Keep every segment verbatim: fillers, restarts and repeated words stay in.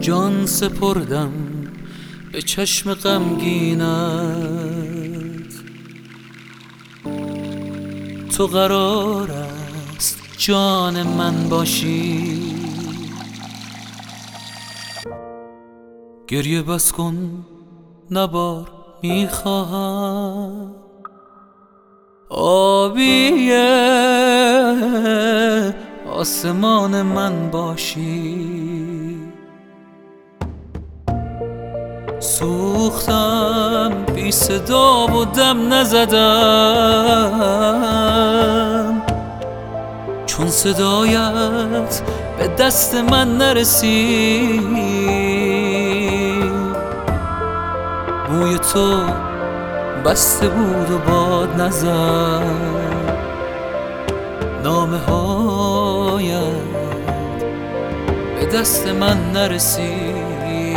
جان سپردم به چشم غمگینت، تو قرار است جان من باشی. گریه بس کن نبار میخواهم، آبی آسمان من باشی. سوختم بی صدا و دم نزدم، چون صدایت به دست من نرسید. موی تو بسته بود و باد نزد، نامه هایت به دست من نرسید.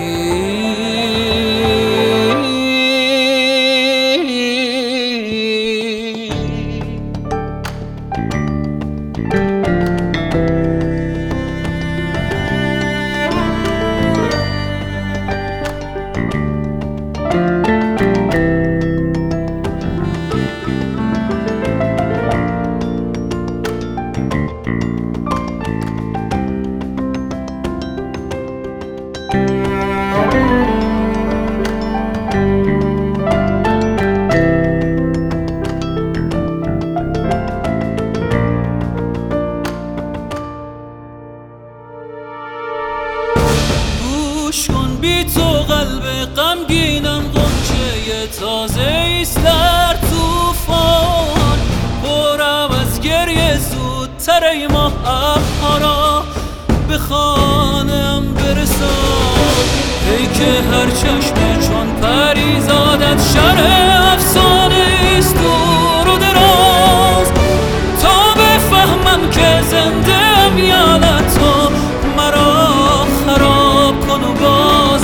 گوش کن بی تو قلب غمگینم غنچه تازه ایست در طوفان. برم از گریه زودتر ای ماه ابرها را به خانه‌ام برسان. ای که هر چشم چون پریزادت شرح افسانه ایست دور و دراز، تا بفهمم که زنده ام یا نه تو مرا خراب کن و باز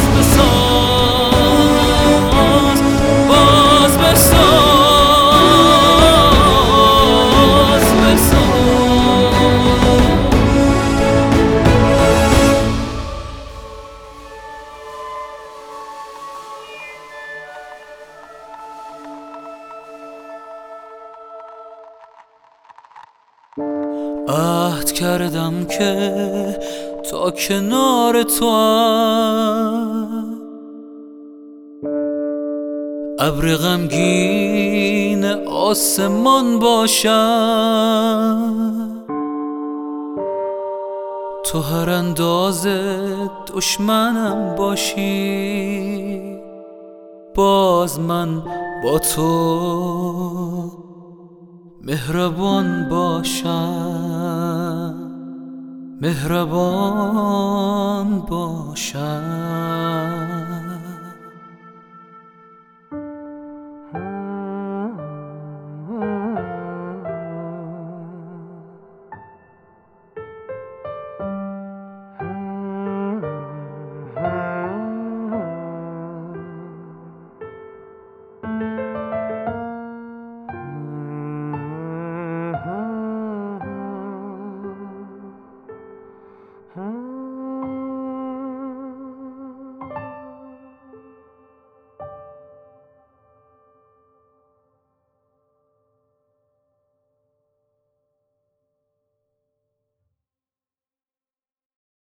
بساز، باز بساز، بساز. عهد کردم که تا کنار تو ام ابر غمگین آسمان باشم. تو هر اندازه دشمنم باشی، باز من با تو مهربان باشم، مهربان باشم.